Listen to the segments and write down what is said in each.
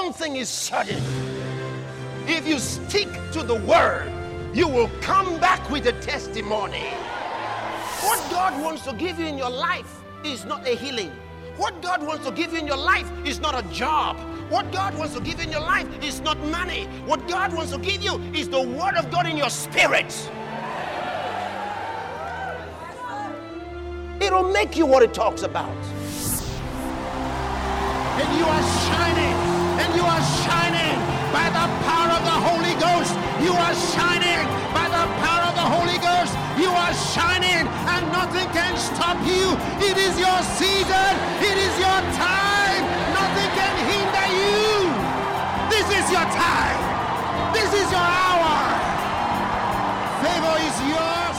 one thing is certain. If you stick to the word, you will come back with a testimony. What God wants to give you in your life is not a healing. What God wants to give you in your life is not a job. What God wants to give you in your life is not money. What God wants to give you is the word of God in your spirit. It'll make you what it talks about. And you are shining. And you are shining by the power of the Holy Ghost. You are shining by the power of the Holy Ghost. You are shining and nothing can stop you. It is your season. It is your time. Nothing can hinder you. This is your time. This is your hour. Favor is yours.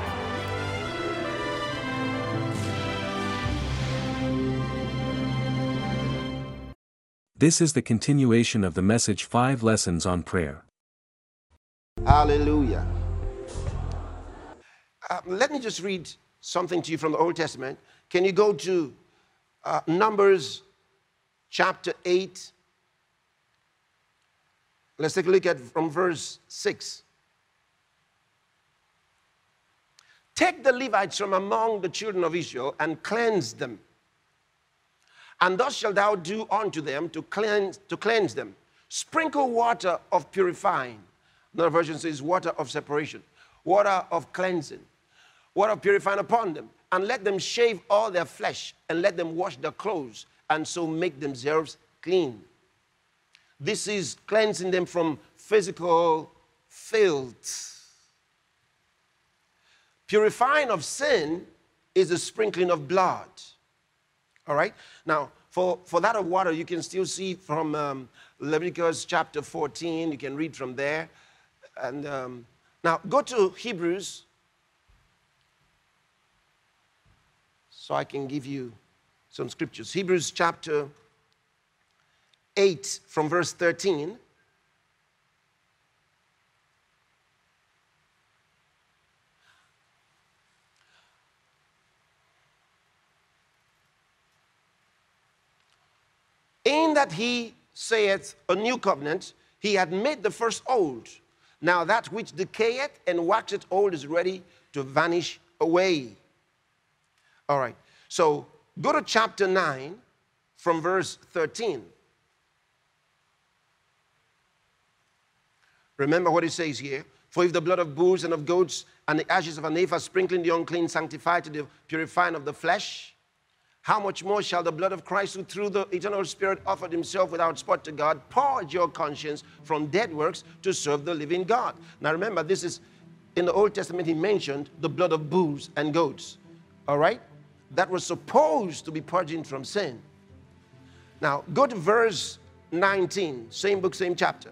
This is the continuation of the message 5 Lessons on Prayer. Hallelujah. Let me just read something to you from the Old Testament. Can you go to Numbers chapter 8? Let's take a look at from verse 6. Take the Levites from among the children of Israel and cleanse them. And thus shalt thou do unto them to cleanse them. Sprinkle water of purifying. Another version says water of separation. Water of cleansing. Water of purifying upon them. And let them shave all their flesh. And let them wash their clothes. And so make themselves clean. This is cleansing them from physical filth. Purifying of sin is the sprinkling of blood. All right? Now, for that of water, you can still see from Leviticus chapter 14. You can read from there. And now, go to Hebrews so I can give you some scriptures. Hebrews chapter 8 from verse 13. In that he saith a new covenant, he had made the first old. Now that which decayeth and waxeth old is ready to vanish away. All right. So go to chapter 9 from verse 13. Remember what it says here. For if the blood of bulls and of goats and the ashes of an ephah sprinkling the unclean sanctify to the purifying of the flesh, how much more shall the blood of Christ, who through the eternal Spirit offered himself without spot to God, purge your conscience from dead works to serve the living God? Now remember, this is, in the Old Testament, he mentioned the blood of bulls and goats. All right? That was supposed to be purging from sin. Now, go to verse 19, same book, same chapter.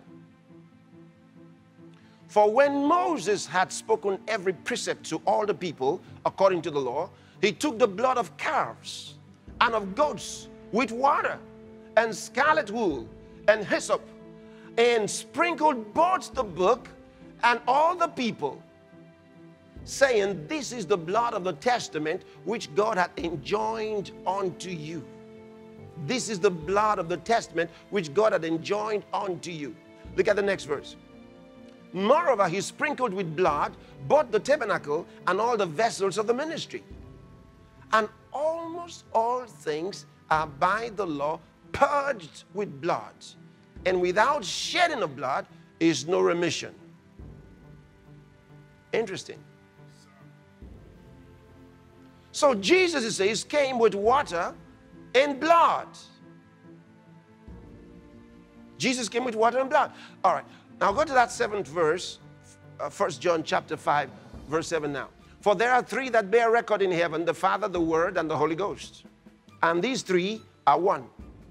For when Moses had spoken every precept to all the people according to the law, he took the blood of calves and of goats with water and scarlet wool and hyssop and sprinkled both the book and all the people, saying, this is the blood of the testament which God hath enjoined unto you. This is the blood of the testament which God hath enjoined unto you. Look at the next verse. Moreover, he sprinkled with blood both the tabernacle and all the vessels of the ministry. And almost all things are by the law purged with blood. And without shedding of blood is no remission. Interesting. So Jesus, it says, came with water and blood. Jesus came with water and blood. All right. Now go to that 7th verse, 1 John chapter 5, verse 7 now. For there are 3 that bear record in heaven, the Father, the Word, and the Holy Ghost. And these 3 are one.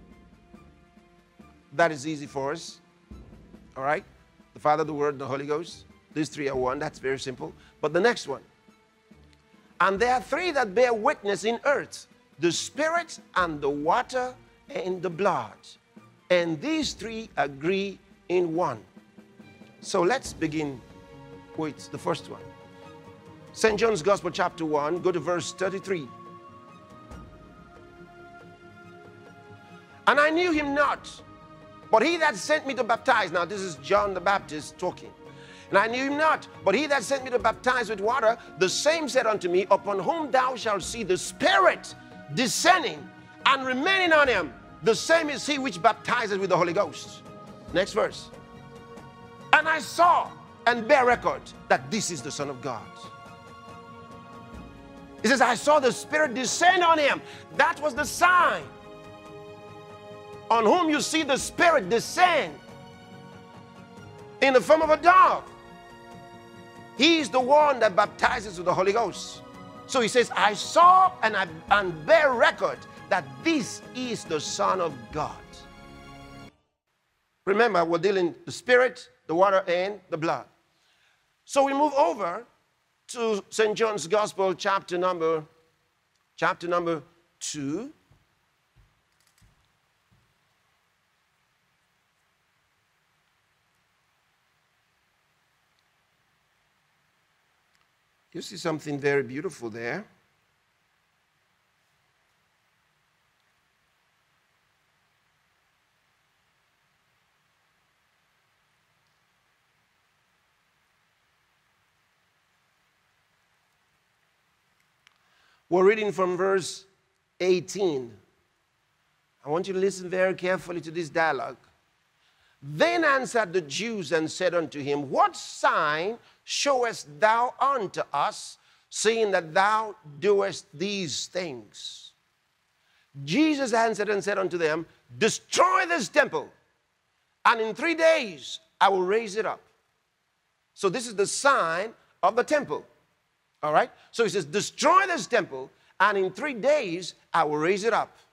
That is easy for us. All right? The Father, the Word, and the Holy Ghost. These 3 are one. That's very simple. But the next one. And there are 3 that bear witness in earth, the Spirit and the water and the blood. And these 3 agree in one. So let's begin with the first one. St. John's Gospel chapter 1, go to verse 33. And I knew him not, But he that sent me to baptize, now this is John the Baptist talking, and I knew him not, but he that sent me to baptize with water, the same said unto me, upon whom thou shalt see the Spirit descending and remaining on him, the same is he which baptizes with the Holy Ghost. Next verse. And I saw and bear record that this is the Son of God. He says, I saw the Spirit descend on him. That was the sign. On whom you see the Spirit descend in the form of a dove. He's the one that baptizes with the Holy Ghost. So he says, I saw and bear record that this is the Son of God. Remember, we're dealing the Spirit, the water, and the blood. So we move over to St. John's Gospel, chapter number 2. You see something very beautiful there. We're reading from verse 18. I want you to listen very carefully to this dialogue. Then answered the Jews and said unto him, what sign showest thou unto us, seeing that thou doest these things? Jesus answered and said unto them, destroy this temple, and in 3 days I will raise it up. So this is the sign of the temple. All right? So he says, destroy this temple, and in 3 days I will raise it up.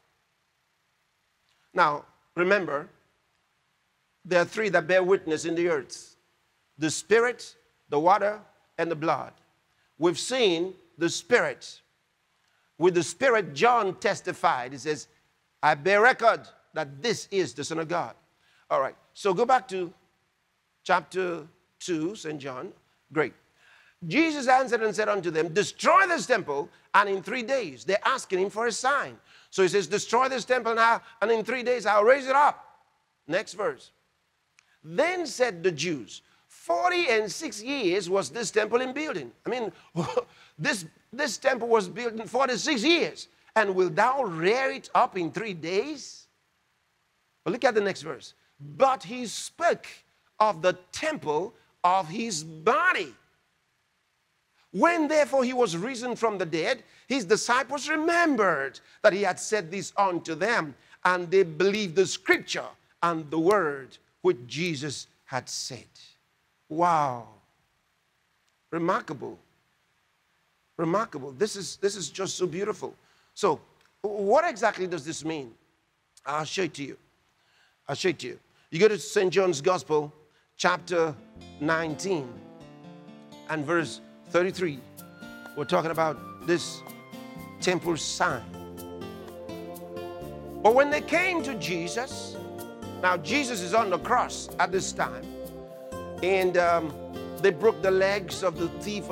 Now, remember, there are three that bear witness in the earth: the Spirit, the water, and the blood. We've seen the Spirit. With the Spirit, John testified. He says, I bear record that this is the Son of God. All right, so go back to chapter 2, St. John. Great. Jesus answered and said unto them, destroy this temple, and in 3 days. They're asking him for a sign. So he says, destroy this temple now, and in 3 days I'll raise it up. Next verse. Then said the Jews, 46 years was this temple in building. I mean, this temple was built in 46 years. And will thou rear it up in 3 days? Well, look at the next verse. But he spoke of the temple of his body. When therefore he was risen from the dead, his disciples remembered that he had said this unto them, and they believed the scripture and the word which Jesus had said. Wow. Remarkable. Remarkable. This is just so beautiful. So, what exactly does this mean? I'll show it to you. I'll show it to you. You go to St. John's Gospel, chapter 19, and verse 33. We're talking about this temple sign. But when they came to Jesus, now Jesus is on the cross at this time, and they broke the legs of the thief on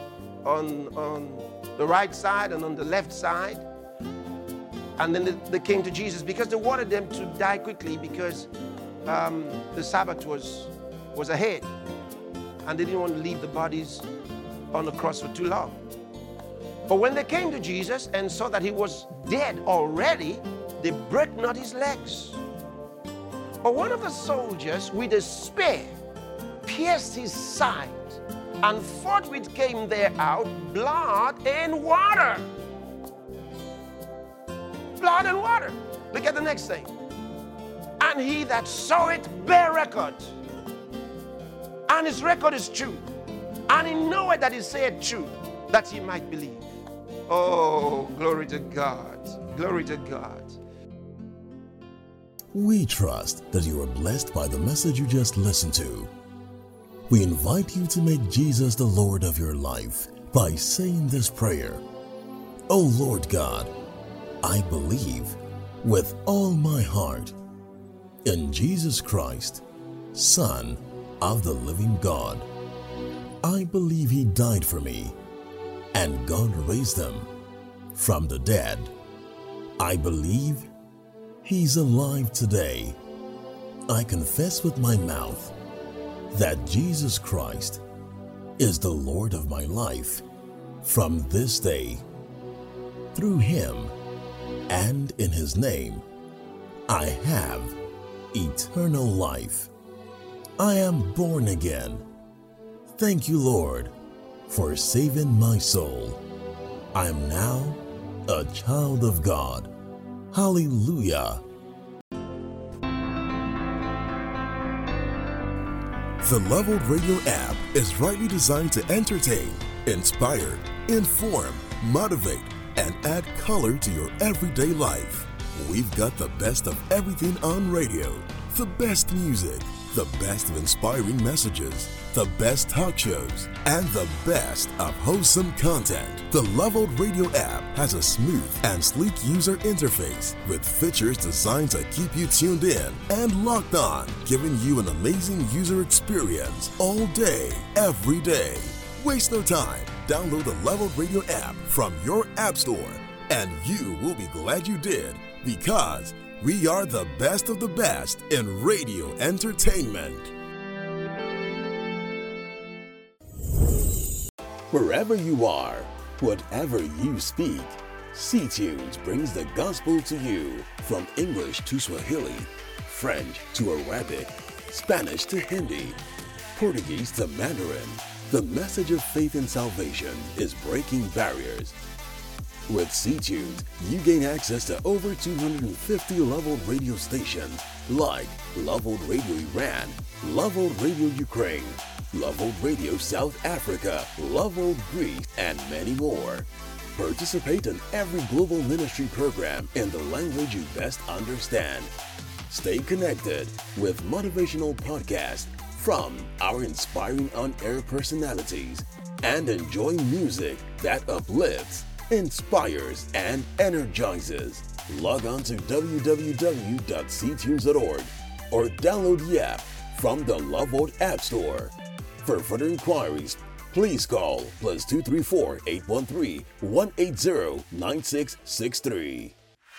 the right side and on the left side. And then they came to Jesus because they wanted them to die quickly, because the Sabbath was ahead, and they didn't want to leave the bodies on the cross for too long. But when they came to Jesus and saw that he was dead already, they broke not his legs. But one of the soldiers with a spear pierced his side, and forthwith came there out blood and water. Blood and water. Look at the next thing. And he that saw it bare record. And his record is true. And he knoweth that he said true, that he might believe. Oh, glory to God. Glory to God. We trust that you are blessed by the message you just listened to. We invite you to make Jesus the Lord of your life by saying this prayer. O Lord God, I believe with all my heart in Jesus Christ, Son of the living God. I believe he died for me, and God raised him from the dead. I believe he's alive today I confess with my mouth that Jesus Christ is the Lord of my life from this day. Through him and in his name, I have eternal life. I am born again. Thank you, Lord, for saving my soul. I am now a child of God. Hallelujah. The Leveled Radio app is rightly designed to entertain, inspire, inform, motivate, and add color to your everyday life. We've got the best of everything on radio, the best music, the best of inspiring messages, the best talk shows, and the best of wholesome content. The Leveled Radio app has a smooth and sleek user interface with features designed to keep you tuned in and locked on, giving you an amazing user experience all day, every day. Waste no time. Download the Leveled Radio app from your app store, and you will be glad you did, because we are the best of the best in radio entertainment. Wherever you are, whatever you speak, C-Tunes brings the gospel to you from English to Swahili, French to Arabic, Spanish to Hindi, Portuguese to Mandarin. The message of faith and salvation is breaking barriers. With C-Tunes, you gain access to over 250 Leveled Radio stations like Leveled Radio Iran, Leveled Radio Ukraine, Leveled Radio South Africa, Leveled Greece, and many more. Participate in every global ministry program in the language you best understand. Stay connected with motivational podcasts from our inspiring on-air personalities, and enjoy music that uplifts, inspires, and energizes. Log on to www.ctunes.org or download the app from the Leveled App Store. For further inquiries, please call +234 813 180 9663.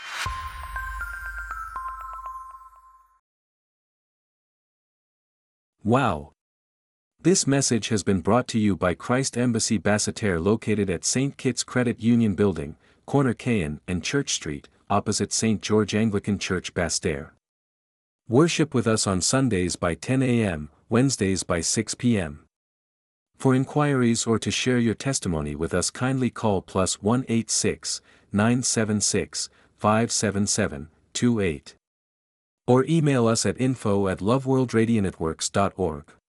Wow! This message has been brought to you by Christ Embassy Basseterre, located at St. Kitts Credit Union Building, corner Caen and Church Street, opposite St. George Anglican Church, Basseterre. Worship with us on Sundays by 10 a.m., Wednesdays by 6 p.m. For inquiries or to share your testimony with us, kindly call +186 976 577 28. Or email us at info@loveworldradionetworks.org.